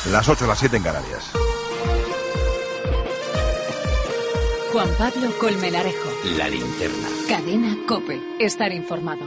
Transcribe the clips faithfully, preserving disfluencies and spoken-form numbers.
Las ocho, las siete en Canarias. Juan Pablo Colmenarejo. La linterna. Cadena COPE. Estar informado.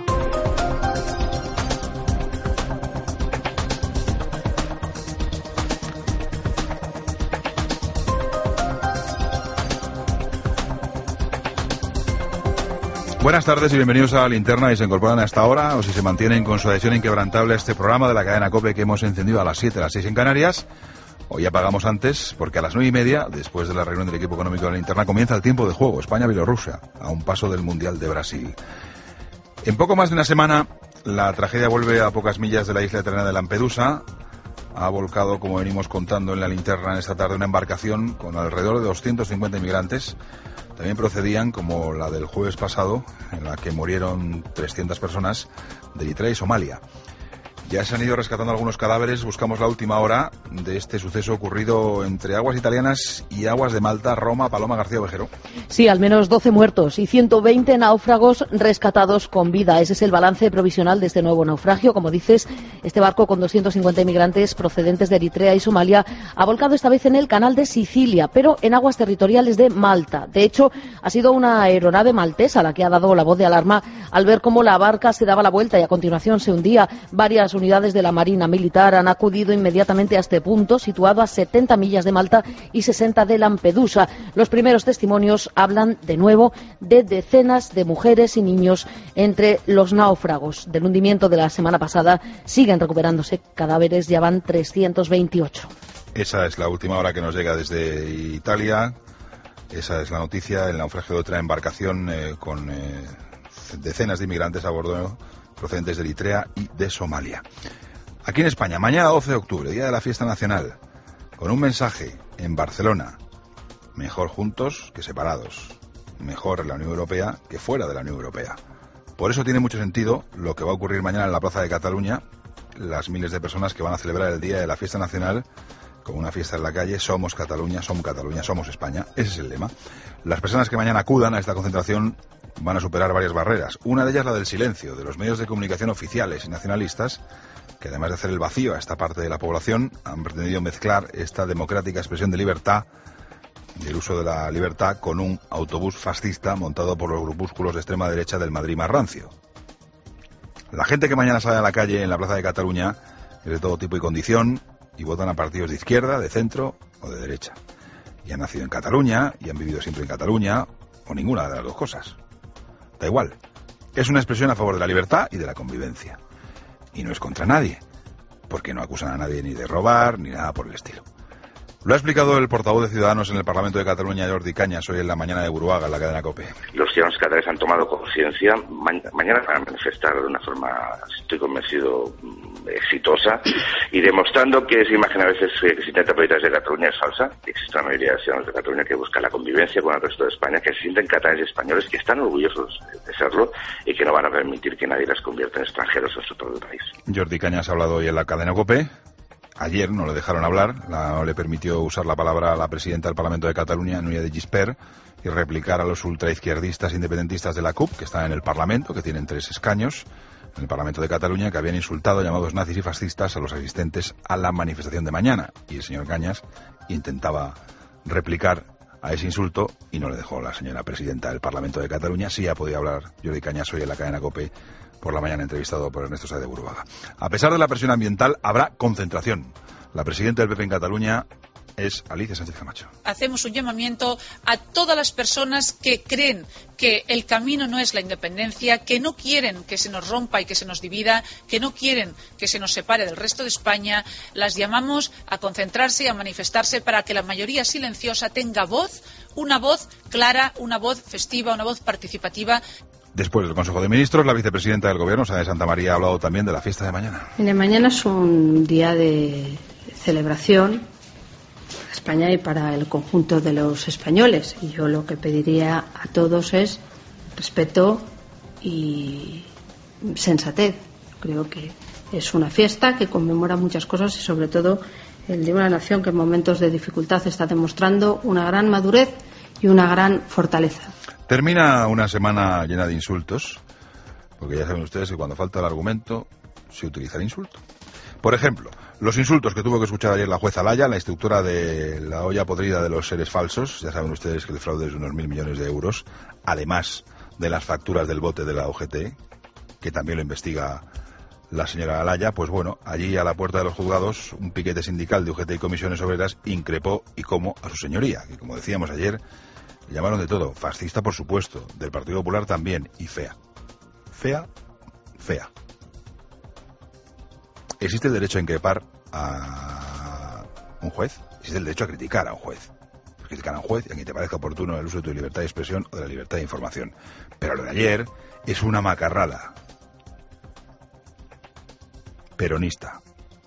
Buenas tardes y bienvenidos a La Linterna. Y se incorporan hasta ahora, o si se mantienen con su adhesión inquebrantable a este programa de la cadena COPE que hemos encendido a las siete, a las seis en Canarias. Hoy apagamos antes porque a las nueve y media, después de la reunión del equipo económico de La Linterna, comienza el tiempo de juego España-Bielorrusia, a un paso del Mundial de Brasil. En poco más de una semana, la tragedia vuelve a pocas millas de la isla italiana de Lampedusa. Ha volcado, como venimos contando en La Linterna en esta tarde, una embarcación con alrededor de doscientos cincuenta inmigrantes. También procedían, como la del jueves pasado, en la que murieron trescientas personas, de Eritrea y Somalia. Ya se han ido rescatando algunos cadáveres. Buscamos la última hora de este suceso ocurrido entre aguas italianas y aguas de Malta. Roma, Paloma García Ovejero. Sí, al menos doce muertos y ciento veinte náufragos rescatados con vida. Ese es el balance provisional de este nuevo naufragio. Como dices, este barco con doscientos cincuenta inmigrantes procedentes de Eritrea y Somalia ha volcado esta vez en el canal de Sicilia, pero en aguas territoriales de Malta. De hecho, ha sido una aeronave maltesa la que ha dado la voz de alarma al ver cómo la barca se daba la vuelta y a continuación se hundía. Varias unidades de la Marina Militar han acudido inmediatamente a este punto, situado a setenta millas de Malta y sesenta de Lampedusa. Los primeros testimonios hablan de nuevo de decenas de mujeres y niños entre los náufragos. Del hundimiento de la semana pasada siguen recuperándose cadáveres, ya van trescientos veintiocho. Esa es la última hora que nos llega desde Italia. Esa es la noticia, el naufragio de otra embarcación eh, con eh, decenas de inmigrantes a bordo procedentes de Eritrea y de Somalia. Aquí en España, mañana doce de octubre, día de la fiesta nacional, con un mensaje en Barcelona: mejor juntos que separados, mejor en la Unión Europea que fuera de la Unión Europea. Por eso tiene mucho sentido lo que va a ocurrir mañana en la Plaza de Cataluña, las miles de personas que van a celebrar el día de la fiesta nacional con una fiesta en la calle. Somos Cataluña, somos Cataluña, somos España. Ese es el lema. Las personas que mañana acudan a esta concentración van a superar varias barreras. Una de ellas la del silencio de los medios de comunicación oficiales y nacionalistas, que además de hacer el vacío a esta parte de la población, han pretendido mezclar esta democrática expresión de libertad y el uso de la libertad con un autobús fascista montado por los grupúsculos de extrema derecha del Madrid más rancio. La gente que mañana sale a la calle en la Plaza de Cataluña es de todo tipo y condición y votan a partidos de izquierda, de centro o de derecha. Y han nacido en Cataluña y han vivido siempre en Cataluña, o ninguna de las dos cosas. Da igual. Es una expresión a favor de la libertad y de la convivencia. Y no es contra nadie, porque no acusan a nadie ni de robar ni nada por el estilo. Lo ha explicado el portavoz de Ciudadanos en el Parlamento de Cataluña, Jordi Cañas, hoy en la mañana de Buruaga, en la cadena COPE. Los ciudadanos catalanes han tomado conciencia. Ma mañana van a manifestar de una forma, estoy convencido, exitosa, y demostrando que esa imagen a veces que se intenta proyectar desde Cataluña es falsa. Existe una mayoría de ciudadanos de Cataluña que buscan la convivencia con el resto de España, que se sienten catalanes y españoles, que están orgullosos de serlo y que no van a permitir que nadie las convierta en extranjeros en su propio país. Jordi Cañas ha hablado hoy en la cadena COPE. Ayer no le dejaron hablar, no le permitió usar la palabra a la presidenta del Parlamento de Cataluña, Núria de Gispert, y replicar a los ultraizquierdistas independentistas de la C U P, que están en el Parlamento, que tienen tres escaños en el Parlamento de Cataluña, que habían insultado, llamados nazis y fascistas, a los asistentes a la manifestación de mañana. Y el señor Cañas intentaba replicar a ese insulto y no le dejó la señora presidenta del Parlamento de Cataluña. Sí ha podido hablar Jordi Cañas hoy en la cadena COPE por la mañana, entrevistado por Ernesto Sáez de Buruaga. A pesar de la presión ambiental, habrá concentración. La presidenta del P P en Cataluña es Alicia Sánchez Camacho. Hacemos un llamamiento a todas las personas que creen que el camino no es la independencia, que no quieren que se nos rompa y que se nos divida, que no quieren que se nos separe del resto de España. Las llamamos a concentrarse y a manifestarse para que la mayoría silenciosa tenga voz, una voz clara, una voz festiva, una voz participativa. Después del Consejo de Ministros, la vicepresidenta del Gobierno, Sara de Santamaría, ha hablado también de la fiesta de mañana. De mañana es un día de celebración para España y para el conjunto de los españoles. Y yo lo que pediría a todos es respeto y sensatez. Creo que es una fiesta que conmemora muchas cosas y sobre todo el de una nación que en momentos de dificultad está demostrando una gran madurez y una gran fortaleza. Termina una semana llena de insultos, porque ya saben ustedes que cuando falta el argumento se utiliza el insulto. Por ejemplo, los insultos que tuvo que escuchar ayer la jueza Laya, la instructora de la olla podrida de los seres falsos. Ya saben ustedes que el fraude es de unos mil millones de euros, además de las facturas del bote de la O G T, que también lo investiga la señora Laya. Pues bueno, allí a la puerta de los juzgados, un piquete sindical de U G T y comisiones obreras increpó y cómo a su señoría, que como decíamos ayer, le llamaron de todo, fascista por supuesto, del Partido Popular también, y fea. Fea, fea. ¿Existe el derecho a increpar a un juez? Existe el derecho a criticar a un juez. Criticar a un juez y a quien te parezca oportuno el uso de tu libertad de expresión o de la libertad de información. Pero lo de ayer es una macarrada peronista,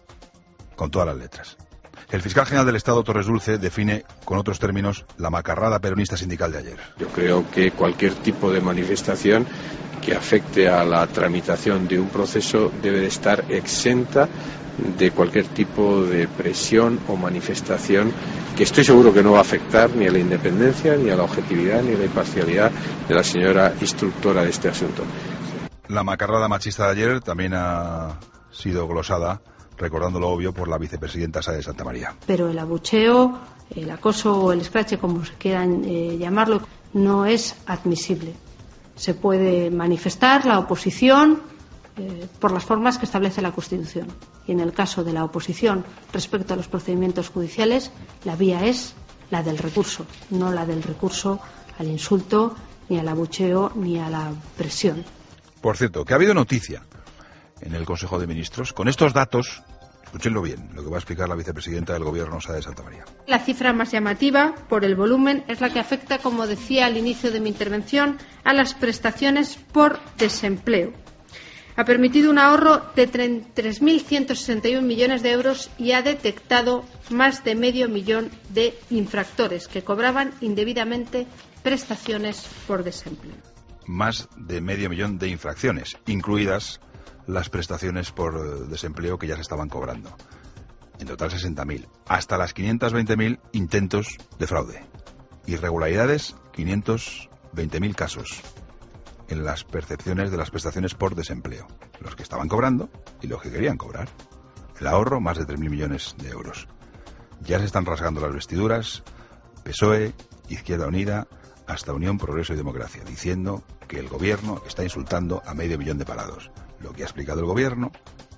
con todas las letras. El fiscal general del Estado, Torres Dulce, define con otros términos la macarrada peronista sindical de ayer. Yo creo que cualquier tipo de manifestación que afecte a la tramitación de un proceso debe de estar exenta de cualquier tipo de presión o manifestación que estoy seguro que no va a afectar ni a la independencia, ni a la objetividad, ni a la imparcialidad de la señora instructora de este asunto. La macarrada machista de ayer también ha sido glosada, recordando lo obvio, por la vicepresidenta Sá de Santa María. Pero el abucheo, el acoso o el escrache, como se quieran eh, llamarlo, no es admisible. Se puede manifestar la oposición eh, por las formas que establece la Constitución. Y en el caso de la oposición respecto a los procedimientos judiciales, la vía es la del recurso, no la del recurso al insulto, ni al abucheo, ni a la presión. Por cierto, que ha habido noticia en el Consejo de Ministros con estos datos. Escúchenlo bien, lo que va a explicar la vicepresidenta del Gobierno, Sá de Santa María. La cifra más llamativa, por el volumen, es la que afecta, como decía al inicio de mi intervención, a las prestaciones por desempleo. Ha permitido un ahorro de tres mil ciento sesenta y uno millones de euros y ha detectado más de medio millón de infractores que cobraban indebidamente prestaciones por desempleo. Más de medio millón de infracciones, incluidas las prestaciones por desempleo que ya se estaban cobrando. En total sesenta mil. Hasta las quinientos veinte mil intentos de fraude. Irregularidades, quinientos veinte mil casos en las percepciones de las prestaciones por desempleo. Los que estaban cobrando y los que querían cobrar. El ahorro, más de tres mil millones de euros. Ya se están rasgando las vestiduras P S O E, Izquierda Unida, hasta Unión, Progreso y Democracia, diciendo que el Gobierno está insultando a medio millón de parados. Lo que ha explicado el Gobierno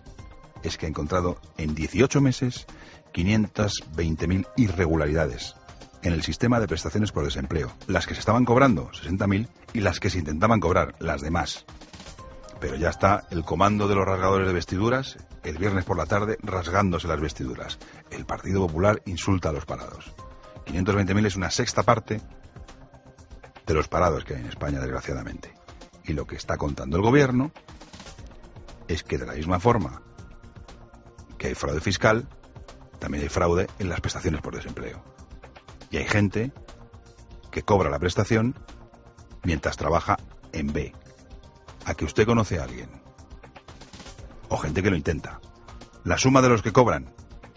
es que ha encontrado en dieciocho meses quinientos veinte mil irregularidades en el sistema de prestaciones por desempleo. Las que se estaban cobrando, sesenta mil, y las que se intentaban cobrar, las demás. Pero ya está el comando de los rasgadores de vestiduras, el viernes por la tarde, rasgándose las vestiduras. El Partido Popular insulta a los parados. quinientos veinte mil es una sexta parte de los parados que hay en España, desgraciadamente. Y lo que está contando el Gobierno es que de la misma forma que hay fraude fiscal, también hay fraude en las prestaciones por desempleo. Y hay gente que cobra la prestación mientras trabaja en B. ¿A que usted conoce a alguien? O gente que lo intenta. La suma de los que cobran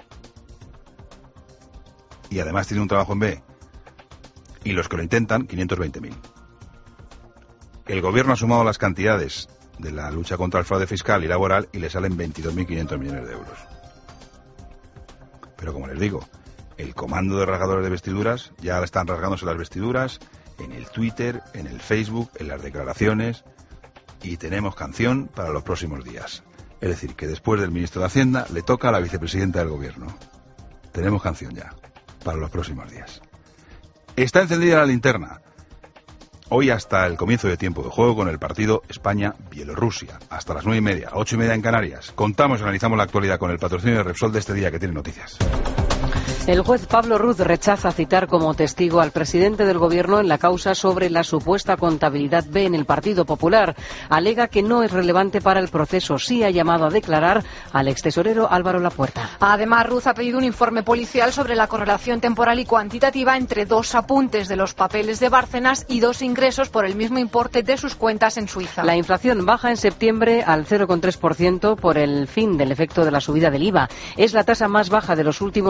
y además tiene un trabajo en B y los que lo intentan, quinientos veinte mil. El Gobierno ha sumado las cantidades de la lucha contra el fraude fiscal y laboral y le salen veintidós mil quinientos millones de euros. Pero como les digo, el comando de rasgadores de vestiduras ya están rasgándose las vestiduras en el Twitter, en el Facebook, en las declaraciones, y tenemos canción para los próximos días. Es decir, que después del ministro de Hacienda le toca a la vicepresidenta del Gobierno. Tenemos canción ya para los próximos días. Está encendida la linterna. Hoy hasta el comienzo de tiempo de juego con el partido España-Bielorrusia. Hasta las nueve y media, ocho y media en Canarias. Contamos y analizamos la actualidad con el patrocinio de Repsol de este día que tiene noticias. El juez Pablo Ruz rechaza citar como testigo al presidente del Gobierno en la causa sobre la supuesta contabilidad B en el Partido Popular. Alega que no es relevante para el proceso. Sí ha llamado a declarar al extesorero Álvaro Lapuerta. Además, Ruz ha pedido un informe policial sobre la correlación temporal y cuantitativa entre dos apuntes de los papeles de Bárcenas y dos ingresos por el mismo importe de sus cuentas en Suiza. La inflación baja en septiembre al cero coma tres por ciento por el fin del efecto de la subida del I V A. Es la tasa más baja de los últimos cuatro años.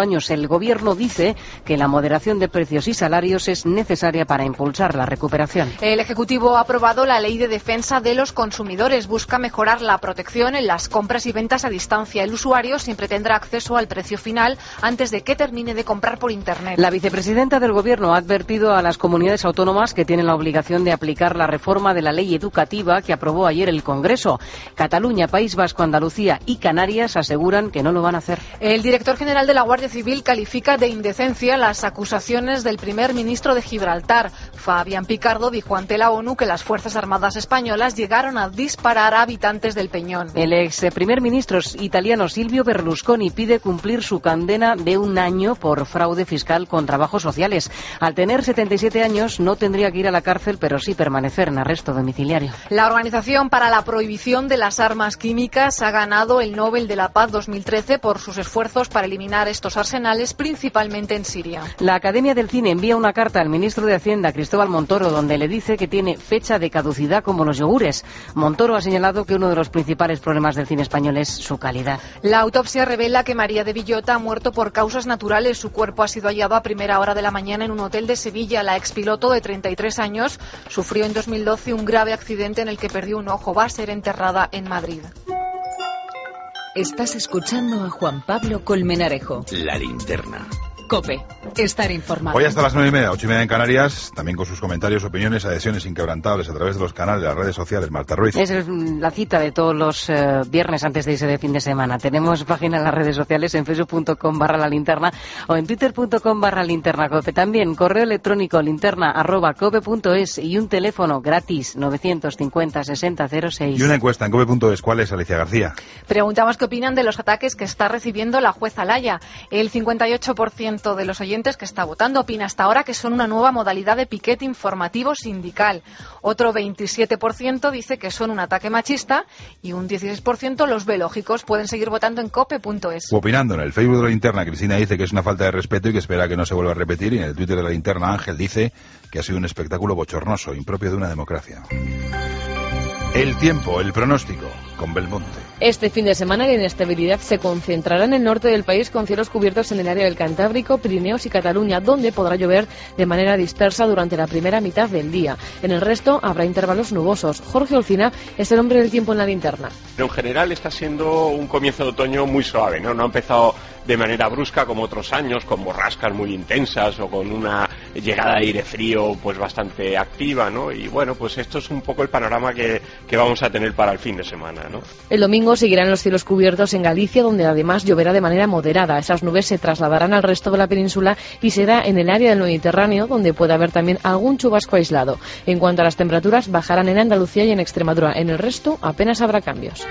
años. El Gobierno dice que la moderación de precios y salarios es necesaria para impulsar la recuperación. El Ejecutivo ha aprobado la Ley de Defensa de los Consumidores. Busca mejorar la protección en las compras y ventas a distancia. El usuario siempre tendrá acceso al precio final antes de que termine de comprar por Internet. La vicepresidenta del Gobierno ha advertido a las comunidades autónomas que tienen la obligación de aplicar la reforma de la ley educativa que aprobó ayer el Congreso. Cataluña, País Vasco, Andalucía y Canarias aseguran que no lo van a hacer. El director general de la Guardia Civil califica de indecencia las acusaciones del primer ministro de Gibraltar. Fabián Picardo dijo ante la ONU que las Fuerzas Armadas españolas llegaron a disparar a habitantes del Peñón. El ex primer ministro italiano Silvio Berlusconi pide cumplir su condena de un año por fraude fiscal con trabajos sociales. Al tener setenta y siete años no tendría que ir a la cárcel, pero sí permanecer en arresto domiciliario. La Organización para la Prohibición de las Armas Químicas ha ganado el Nobel de la Paz dos mil trece por sus esfuerzos para eliminar estos arsenales, principalmente en Siria. La Academia del Cine envía una carta al ministro de Hacienda, Cristóbal Montoro, donde le dice que tiene fecha de caducidad como los yogures. Montoro ha señalado que uno de los principales problemas del cine español es su calidad. La autopsia revela que María de Villota ha muerto por causas naturales. Su cuerpo ha sido hallado a primera hora de la mañana en un hotel de Sevilla. La expiloto de treinta y tres años sufrió en dos mil doce un grave accidente en el que perdió un ojo. Va a ser enterrada en Madrid. Estás escuchando a Juan Pablo Colmenarejo. La Linterna. COPE. Estar informado. Hoy hasta las nueve y media, ocho y media en Canarias, también con sus comentarios, opiniones, adhesiones inquebrantables a través de los canales de las redes sociales. Marta Ruiz. Es la cita de todos los eh, viernes antes de irse de fin de semana. Tenemos página en las redes sociales, en facebook punto com barra la linterna o en twitter punto com barra linterna cope. También correo electrónico linterna arroba cope punto es y un teléfono gratis novecientos cincuenta sesenta cero seis. Y una encuesta en cope punto es. ¿Cuál es, Alicia García? Preguntamos qué opinan de los ataques que está recibiendo la juez Alaya. El cincuenta y ocho por ciento de los oyentes que está votando opina hasta ahora que son una nueva modalidad de piquete informativo sindical. Otro veintisiete por ciento dice que son un ataque machista y un dieciséis por ciento los ve lógicos. Pueden seguir votando en cope punto es. Opinando en el Facebook de la Linterna, Cristina dice que es una falta de respeto y que espera que no se vuelva a repetir. Y en el Twitter de la Linterna, Ángel dice que ha sido un espectáculo bochornoso, impropio de una democracia. El tiempo, el pronóstico, con Belmonte. Este fin de semana la inestabilidad se concentrará en el norte del país con cielos cubiertos en el área del Cantábrico, Pirineos y Cataluña, donde podrá llover de manera dispersa durante la primera mitad del día. En el resto habrá intervalos nubosos. Jorge Olcina es el hombre del tiempo en la Linterna. Pero en general está siendo un comienzo de otoño muy suave, ¿no? No ha empezado de manera brusca como otros años, con borrascas muy intensas o con una llegada de aire frío pues bastante activa, ¿no? Y bueno, pues esto es un poco el panorama que, que vamos a tener para el fin de semana, ¿no? El domingo seguirán los cielos cubiertos en Galicia, donde además lloverá de manera moderada. Esas nubes se trasladarán al resto de la península y será en el área del Mediterráneo donde puede haber también algún chubasco aislado. En cuanto a las temperaturas, bajarán en Andalucía y en Extremadura. En el resto apenas habrá cambios.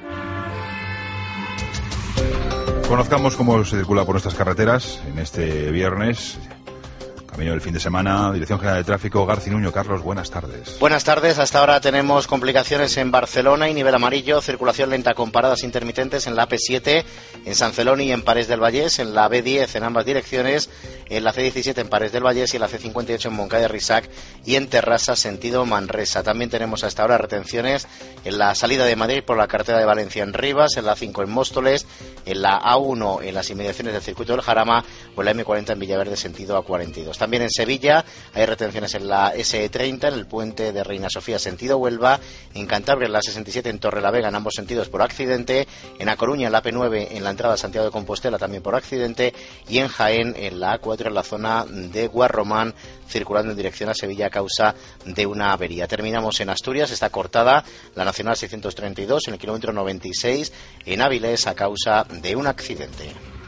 Conozcamos cómo se circula por nuestras carreteras en este viernes. Camino del fin de semana, Dirección General de Tráfico, Garcinuño. Carlos, buenas tardes. Buenas tardes. Hasta ahora tenemos complicaciones en Barcelona y nivel amarillo, circulación lenta con paradas intermitentes en la A P siete, en San Celoni y en Parés del Vallés, en la B diez en ambas direcciones, en la C diecisiete en Parés del Vallés y en la C cincuenta y ocho en Moncada de Risac y en Terrassa, sentido Manresa. También tenemos hasta ahora retenciones en la salida de Madrid por la carretera de Valencia en Rivas, en la A cinco en Móstoles, en la A uno en las inmediaciones del circuito del Jarama o en la M cuarenta en Villaverde, sentido A cuarenta y dos. También en Sevilla hay retenciones en la S E treinta, en el puente de Reina Sofía, sentido Huelva, en Cantabria en la sesenta y siete en Torrelavega en ambos sentidos por accidente, en A Coruña en la A P nueve en la entrada a Santiago de Compostela también por accidente y en Jaén en la A cuatro en la zona de Guarromán circulando en dirección a Sevilla a causa de una avería. Terminamos en Asturias, está cortada la Nacional seiscientos treinta y dos en el kilómetro noventa y seis en Áviles a causa de un accidente.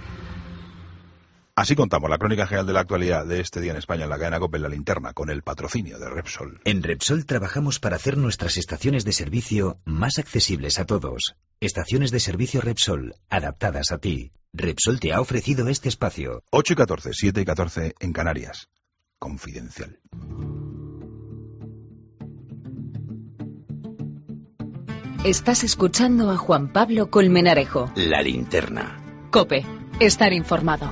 Así contamos la crónica general de la actualidad de este día en España en la cadena COPE en la Linterna, con el patrocinio de Repsol. En Repsol trabajamos para hacer nuestras estaciones de servicio más accesibles a todos. Estaciones de servicio Repsol, adaptadas a ti. Repsol te ha ofrecido este espacio. ocho y catorce, siete y catorce en Canarias. Confidencial. Estás escuchando a Juan Pablo Colmenarejo. La Linterna. COPE. Estar informado.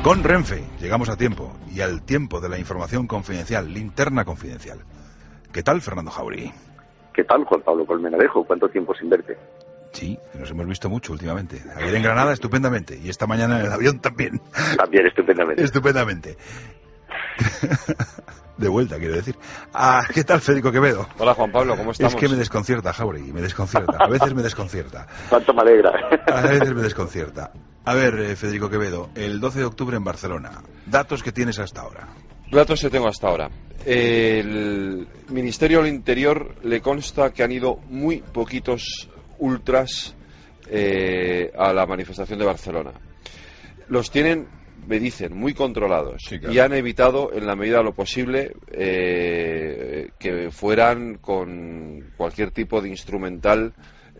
Con Renfe llegamos a tiempo y al tiempo de la información confidencial, linterna confidencial. ¿Qué tal, Fernando Jauregui? ¿Qué tal, Juan Pablo Colmenarejo? ¿Cuánto tiempo sin verte? Sí, nos hemos visto mucho últimamente. Ayer en Granada estupendamente y esta mañana en el avión también. También estupendamente. Estupendamente. De vuelta, quiero decir. Ah, ¿qué tal, Federico Quevedo? Hola, Juan Pablo, ¿cómo estamos? Es que me desconcierta, Jauregui, me desconcierta. A veces me desconcierta. Cuánto me alegra. A veces me desconcierta. A ver, eh, Federico Quevedo, el doce de octubre en Barcelona. Datos que tienes hasta ahora. Datos que tengo hasta ahora. El Ministerio del Interior le consta que han ido muy poquitos ultras eh, a la manifestación de Barcelona. Los tienen, me dicen, muy controlados, sí, claro. Y han evitado en la medida de lo posible eh, que fueran con cualquier tipo de instrumental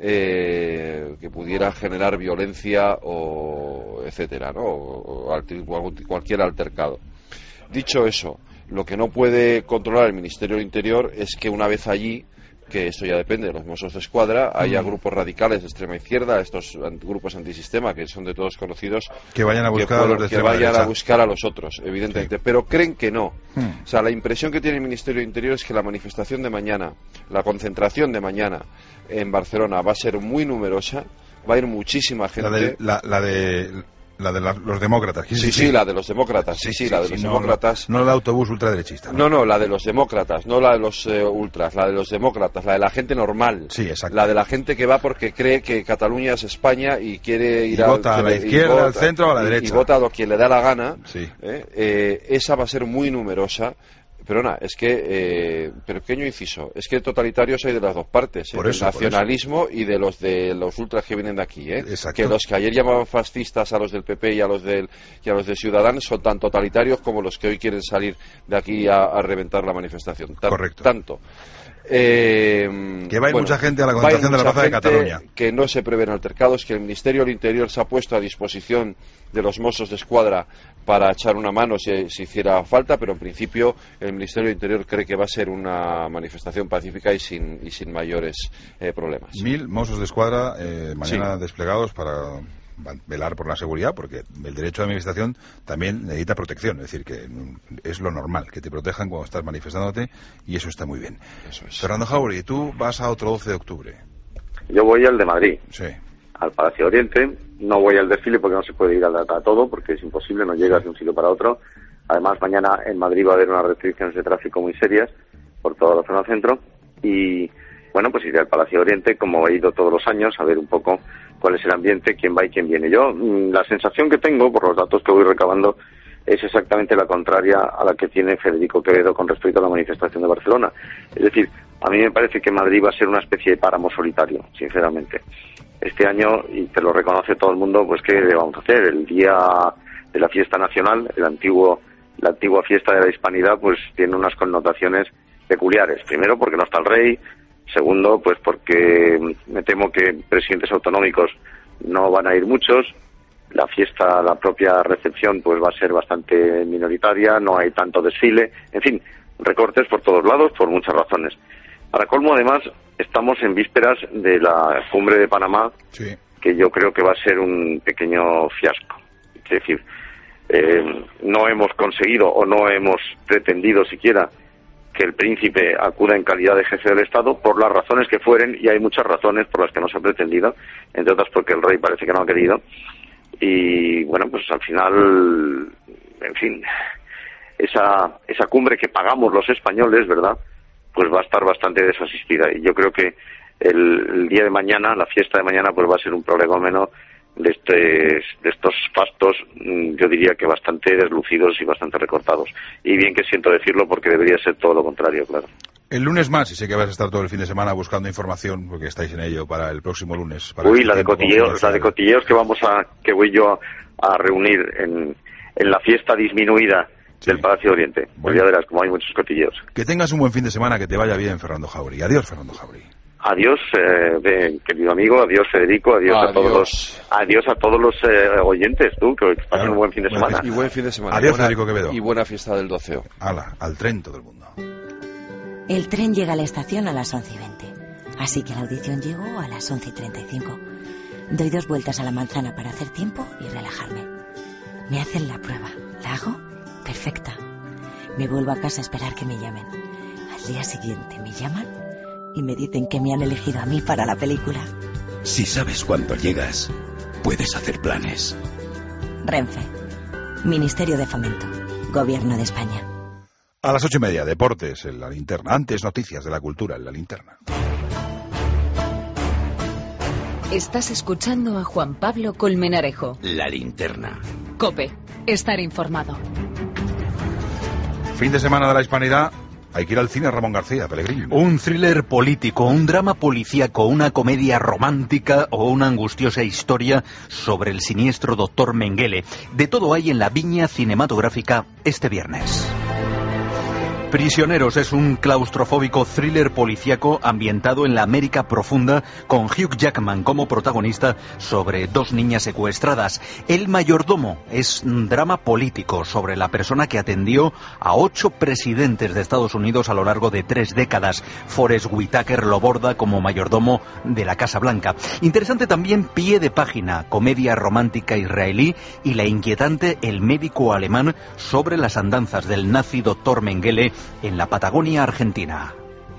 eh, que pudiera generar violencia o etcétera, ¿no? o, o cualquier altercado. Dicho eso, lo que no puede controlar el Ministerio del Interior es que una vez allí, que esto ya depende de los Mossos de Escuadra, haya grupos radicales de extrema izquierda, estos grupos antisistema que son de todos conocidos, que vayan a buscar, que, a, los de que vayan derecha. a buscar a los otros, evidentemente, sí. Pero creen que no. Hmm. O sea, la impresión que tiene el Ministerio del Interior es que la manifestación de mañana, la concentración de mañana en Barcelona va a ser muy numerosa, va a ir muchísima gente. La de... La, la de... La de la, los demócratas. Sí, sí, sí, la de los demócratas. Sí, sí, sí la de los no, demócratas. No, no el autobús ultraderechista. No, no, no, la de los demócratas, no la de los eh, ultras, la de los demócratas, la de la gente normal. Sí, exacto. La de la gente que va porque cree que Cataluña es España y quiere ir y a... vota a la izquierda, vota, al centro o a la y, derecha. Y vota a quien le da la gana. Sí. Eh, eh, esa va a ser muy numerosa. Pero nada, es que, eh, pequeño inciso, es que totalitarios hay de las dos partes, ¿eh? Por eso, del nacionalismo por eso. Y de los de los ultras que vienen de aquí, ¿eh? Exacto. Que los que ayer llamaban fascistas a los del P P y a los del y a los de Ciudadanos son tan totalitarios como los que hoy quieren salir de aquí a, a reventar la manifestación. Tan, Correcto. Tanto. Eh, que va a ir bueno, mucha gente a la concentración de la Plaza de Cataluña. Que no se prevén altercados, que el Ministerio del Interior se ha puesto a disposición de los Mossos de Escuadra para echar una mano si, si hiciera falta, pero en principio el Ministerio del Interior cree que va a ser una manifestación pacífica y sin, y sin mayores eh, problemas. Mil Mossos de Escuadra eh, mañana sí. desplegados para velar por la seguridad, porque el derecho de manifestación también necesita protección, es decir, que es lo normal, que te protejan cuando estás manifestándote, y eso está muy bien. Eso es. Fernando Jauregui, tú vas a otro doce de octubre. Yo voy al de Madrid, sí. al Palacio de Oriente, no voy al desfile porque no se puede ir a, a todo, porque es imposible, no llegas de un sitio para otro. Además, mañana en Madrid va a haber unas restricciones de tráfico muy serias por toda la zona centro, y bueno, pues iré al Palacio de Oriente, como he ido todos los años, a ver un poco cuál es el ambiente, quién va y quién viene. Yo, la sensación que tengo, por los datos que voy recabando, es exactamente la contraria a la que tiene Federico Quevedo con respecto a la manifestación de Barcelona. Es decir, a mí me parece que Madrid va a ser una especie de páramo solitario, sinceramente. Este año, y te lo reconoce todo el mundo, pues ¿qué vamos a hacer? El día de la fiesta nacional, el antiguo, la antigua fiesta de la hispanidad, pues tiene unas connotaciones peculiares. Primero, porque no está el rey. Segundo, pues porque me temo que presidentes autonómicos no van a ir muchos. La fiesta, la propia recepción, pues va a ser bastante minoritaria, no hay tanto desfile. En fin, recortes por todos lados, por muchas razones. Para colmo, además, estamos en vísperas de la cumbre de Panamá, sí. que yo creo que va a ser un pequeño fiasco. Es decir, eh, no hemos conseguido o no hemos pretendido siquiera que el príncipe acuda en calidad de jefe del Estado, por las razones que fueren, y hay muchas razones por las que no se ha pretendido, entre otras porque el rey parece que no ha querido, y bueno, pues al final, en fin, esa, esa cumbre que pagamos los españoles, ¿verdad?, pues va a estar bastante desasistida, y yo creo que el, el día de mañana, la fiesta de mañana, pues va a ser un prolegómeno de, este, de estos fastos, yo diría que bastante deslucidos y bastante recortados. Y bien que siento decirlo porque debería ser todo lo contrario, claro. El lunes más, y sé que vas a estar todo el fin de semana buscando información, porque estáis en ello para el próximo lunes. Para Uy, este la de cotilleos, la de cotilleos que vamos a, que voy yo a, a reunir en, en la fiesta disminuida sí. del Palacio de Oriente. Bueno. Pues ya verás como hay muchos cotilleos. Que tengas un buen fin de semana, que te vaya bien, Fernando Jauregui. Adiós, Fernando Jauregui. Adiós, eh, de, querido amigo, adiós, Federico, adiós, adiós. a todos los, adiós a todos los eh, oyentes, tú, que pasen claro, un buen fin de semana. Y buen fin de semana. Adiós, buena, Federico Quevedo. Y buena fiesta del doceo. Hala, al tren todo el mundo. El tren llega a la estación a las once y veinte, así que la audición llegó a las once y treinta y cinco. Doy dos vueltas a la manzana para hacer tiempo y relajarme. Me hacen la prueba. ¿La hago? Perfecta. Me vuelvo a casa a esperar que me llamen. Al día siguiente me llaman y me dicen que me han elegido a mí para la película. Si sabes cuándo llegas, puedes hacer planes. Renfe. Ministerio de Fomento. Gobierno de España. A las ocho y media, deportes en la linterna. Antes, noticias de la cultura en la linterna. Estás escuchando a Juan Pablo Colmenarejo. La linterna. COPE. Estar informado. Fin de semana de la Hispanidad. Hay que ir al cine, Ramón García, Pellegrini. Un thriller político, un drama policíaco, una comedia romántica o una angustiosa historia sobre el siniestro doctor Mengele. De todo hay en la Viña Cinematográfica este viernes. Prisioneros es un claustrofóbico thriller policíaco ambientado en la América profunda con Hugh Jackman como protagonista sobre dos niñas secuestradas. El mayordomo es un drama político sobre la persona que atendió a ocho presidentes de Estados Unidos a lo largo de tres décadas. Forrest Whitaker lo borda como mayordomo de la Casa Blanca. Interesante también Pie de página, comedia romántica israelí, y la inquietante El médico alemán sobre las andanzas del nazi doctor Mengele en la Patagonia Argentina.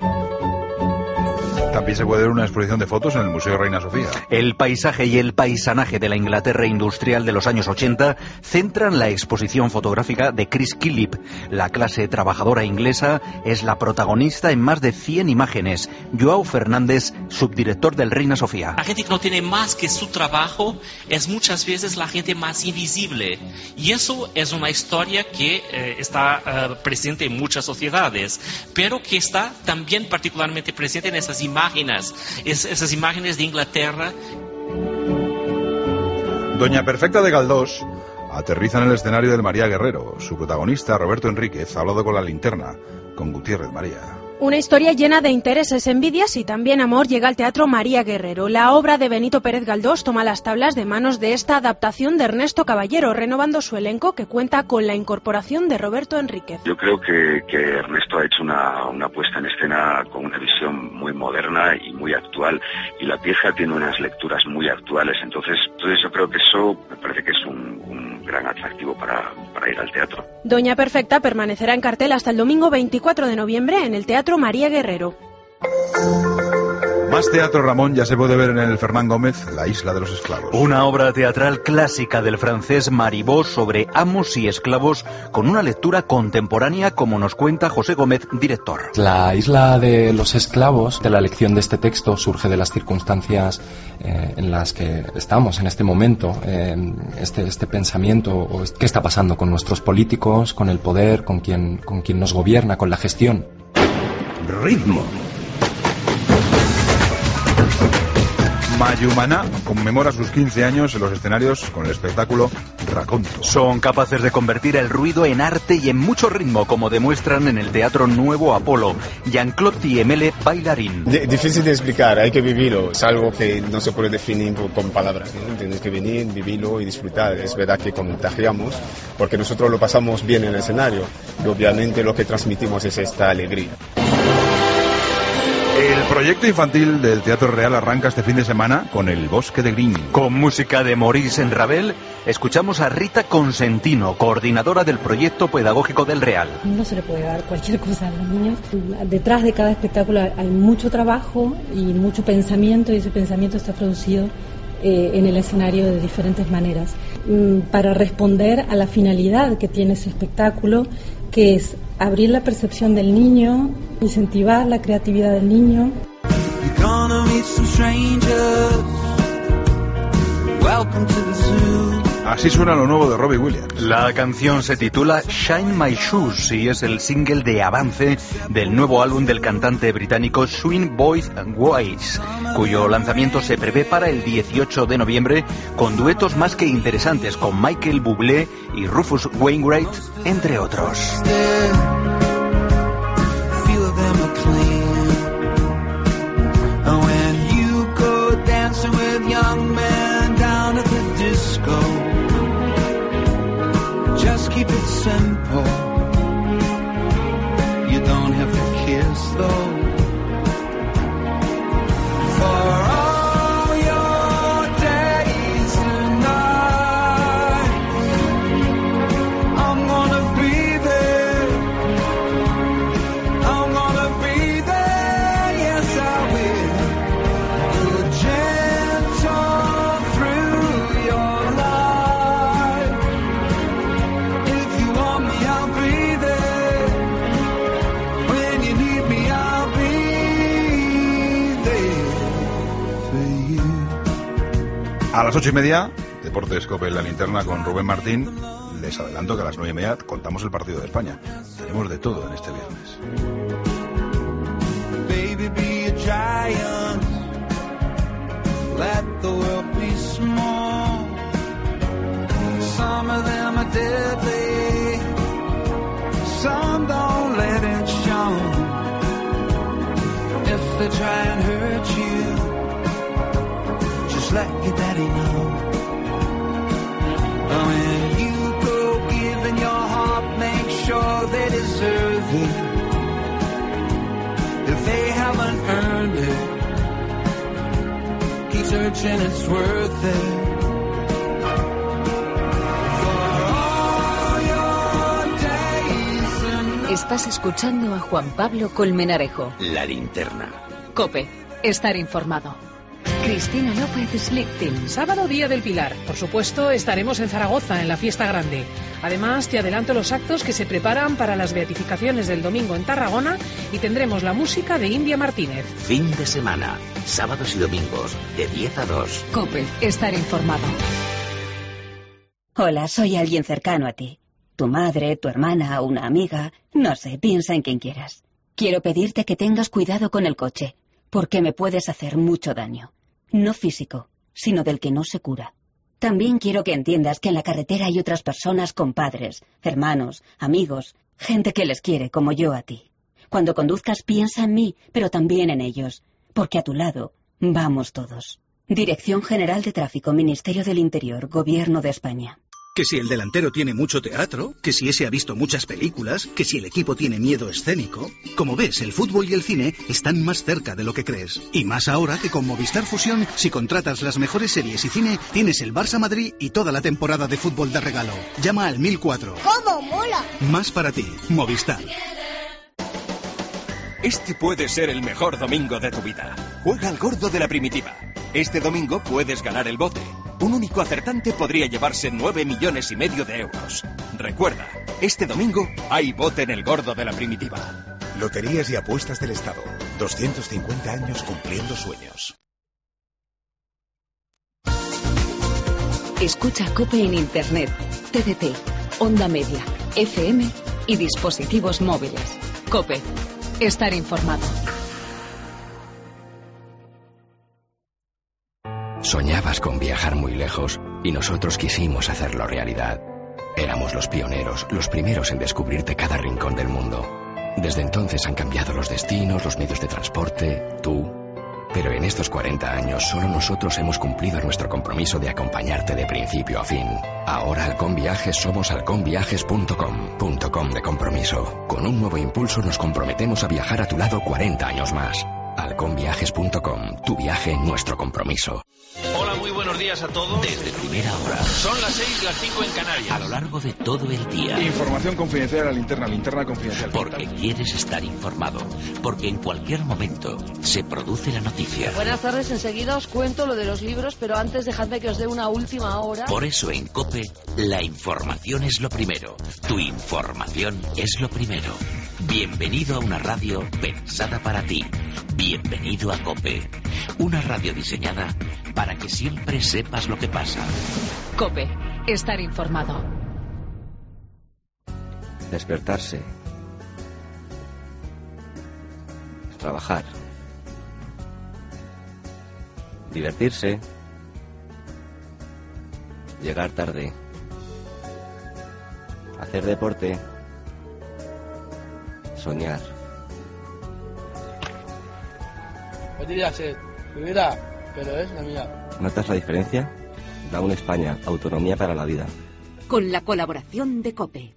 También se puede ver una exposición de fotos en el Museo Reina Sofía. El paisaje y el paisanaje de la Inglaterra industrial de los años ochenta centran la exposición fotográfica de Chris Killip. La clase trabajadora inglesa es la protagonista en más de cien imágenes. Joao Fernández, subdirector del Reina Sofía. La gente que no tiene más que su trabajo es muchas veces la gente más invisible. Y eso es una historia que eh, está uh, presente en muchas sociedades, pero que está también particularmente presente en esas imágenes. Imágenes, es, esas imágenes de Inglaterra. Doña Perfecta de Galdós aterriza en el escenario del María Guerrero. Su protagonista, Roberto Enríquez, ha hablado con la linterna, con Gutiérrez María. Una historia llena de intereses, envidias y también amor llega al Teatro María Guerrero. La obra de Benito Pérez Galdós toma las tablas de manos de esta adaptación de Ernesto Caballero, renovando su elenco que cuenta con la incorporación de Roberto Enríquez. Yo creo que, que Ernesto ha hecho una, una puesta en escena con una visión muy moderna y muy actual, y la pieza tiene unas lecturas muy actuales, entonces, entonces yo creo que eso me parece que es un, un gran atractivo para, para ir al teatro. Doña Perfecta permanecerá en cartel hasta el domingo veinticuatro de noviembre en el Teatro María Guerrero. Más teatro, Ramón, ya se puede ver en el Fernán Gómez, La isla de los esclavos. Una obra teatral clásica del francés Marivaux sobre amos y esclavos, con una lectura contemporánea, como nos cuenta José Gómez, director. La isla de los esclavos, de la elección de este texto, surge de las circunstancias eh, en las que estamos en este momento, eh, este, este pensamiento, o qué está pasando con nuestros políticos, con el poder, con quien, con quien nos gobierna, con la gestión. Ritmo. Mayumana conmemora sus quince años en los escenarios con el espectáculo Raconto. Son capaces de convertir el ruido en arte y en mucho ritmo, como demuestran en el Teatro Nuevo Apolo. Jean-Claude Thiemele, bailarín. D- difícil de explicar, hay que vivirlo. Es algo que no se puede definir con palabras, ¿no? Tienes que venir, vivirlo y disfrutar. Es verdad que contagiamos, porque nosotros lo pasamos bien en el escenario. Y obviamente lo que transmitimos es esta alegría. El proyecto infantil del Teatro Real arranca este fin de semana con El Bosque de Green. Con música de Maurice Ravel, escuchamos a Rita Consentino, coordinadora del proyecto pedagógico del Real. No se le puede dar cualquier cosa a los niños. Detrás de cada espectáculo hay mucho trabajo y mucho pensamiento, y ese pensamiento está producido eh, en el escenario de diferentes maneras, mm, para responder a la finalidad que tiene ese espectáculo, que es abrir la percepción del niño, incentivar la creatividad del niño. Así suena lo nuevo de Robbie Williams. La canción se titula Shine My Shoes y es el single de avance del nuevo álbum del cantante británico Swing Boys and Ways, cuyo lanzamiento se prevé para el dieciocho de noviembre, con duetos más que interesantes con Michael Bublé y Rufus Wainwright, entre otros. Just keep it simple. You don't have to kiss though. For all your days and nights, A las ocho y media, Deportes COPE en la linterna con Rubén Martín. Les adelanto que a las nueve y media contamos el partido de España. Tenemos de todo en este viernes. Baby, be a giant. Let the world be small. Some of them are deadly. Some don't let it show. If they try and hurt you, just let your daddy know. When you go giving your heart, make sure they deserve it. If they haven't earned it, keep searching, it's worth it. Estás escuchando a Juan Pablo Colmenarejo. La linterna. COPE. Estar informado. Cristina López Slichting. Sábado, Día del Pilar. Por supuesto, estaremos en Zaragoza, en la fiesta grande. Además, te adelanto los actos que se preparan para las beatificaciones del domingo en Tarragona y tendremos la música de India Martínez. Fin de semana. Sábados y domingos, de diez a dos. COPE. Estar informado. Hola, soy alguien cercano a ti. Tu madre, tu hermana, una amiga. No sé, piensa en quien quieras. Quiero pedirte que tengas cuidado con el coche, porque me puedes hacer mucho daño. No físico, sino del que no se cura. También quiero que entiendas que en la carretera hay otras personas con padres, hermanos, amigos, gente que les quiere como yo a ti. Cuando conduzcas piensa en mí, pero también en ellos, porque a tu lado vamos todos. Dirección General de Tráfico, Ministerio del Interior, Gobierno de España. Que si el delantero tiene mucho teatro, que si ese ha visto muchas películas, que si el equipo tiene miedo escénico. Como ves, el fútbol y el cine están más cerca de lo que crees. Y más ahora que con Movistar Fusión, si contratas las mejores series y cine, tienes el Barça Madrid y toda la temporada de fútbol de regalo. Llama al mil cuatro. ¡Cómo mola! Más para ti, Movistar. Este puede ser el mejor domingo de tu vida. Juega al gordo de la primitiva. Este domingo puedes ganar el bote. Un único acertante podría llevarse nueve millones y medio de euros. Recuerda, este domingo hay bote en el gordo de la primitiva. Loterías y apuestas del Estado. doscientos cincuenta años cumpliendo sueños. Escucha COPE en Internet, T D T, Onda Media, F M y dispositivos móviles. COPE. Estar informado. Soñabas con viajar muy lejos y nosotros quisimos hacerlo realidad. Éramos los pioneros, los primeros en descubrirte cada rincón del mundo. Desde entonces han cambiado los destinos, los medios de transporte, tú. Pero en estos cuarenta años solo nosotros hemos cumplido nuestro compromiso de acompañarte de principio a fin. Ahora Halcón Viajes somos halcón viajes punto com, punto com de compromiso. Con un nuevo impulso nos comprometemos a viajar a tu lado cuarenta años más. halcón viajes punto com, tu viaje, nuestro compromiso. Hola, muy buenos días a todos. Desde primera hora. Son las seis, las cinco en Canarias. A lo largo de todo el día. Información confidencial a la linterna, linterna confidencial. Porque quieres estar informado. Porque en cualquier momento se produce la noticia. Buenas tardes, enseguida os cuento lo de los libros, pero antes dejadme que os dé una última hora. Por eso en COPE, la información es lo primero. Tu información es lo primero. Bienvenido a una radio pensada para ti. Bienvenido a COPE. Una radio diseñada para que siempre sepas lo que pasa. COPE. Estar informado. Despertarse. Trabajar. Divertirse. Llegar tarde. Hacer deporte. Soñar. Podría ser primera, pero es la mía. ¿Notas la diferencia? Da una España, autonomía para la vida. Con la colaboración de COPE.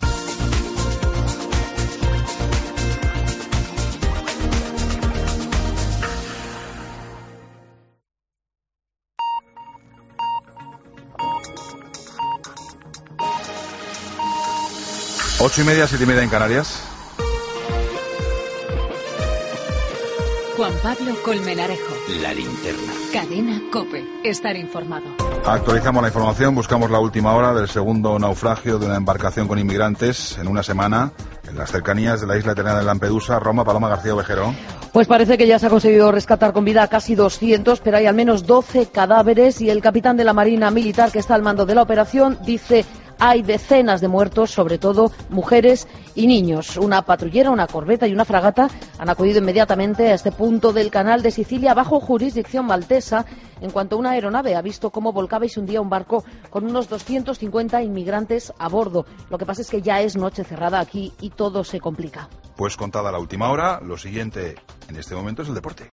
Ocho y media, siete y media en Canarias. Juan Pablo Colmenarejo. La linterna. Cadena COPE. Estar informado. Actualizamos la información, buscamos la última hora del segundo naufragio de una embarcación con inmigrantes en una semana en las cercanías de la isla italiana de Lampedusa. Roma, Paloma García Ovejero. Pues parece que ya se ha conseguido rescatar con vida a casi doscientos, pero hay al menos doce cadáveres y el capitán de la Marina Militar que está al mando de la operación dice hay decenas de muertos, sobre todo mujeres y niños. Una patrullera, una corbeta y una fragata han acudido inmediatamente a este punto del canal de Sicilia bajo jurisdicción maltesa en cuanto una aeronave ha visto cómo volcaba y se hundía un barco con unos doscientos cincuenta inmigrantes a bordo. Lo que pasa es que ya es noche cerrada aquí y todo se complica. Pues contada la última hora, lo siguiente en este momento es el deporte.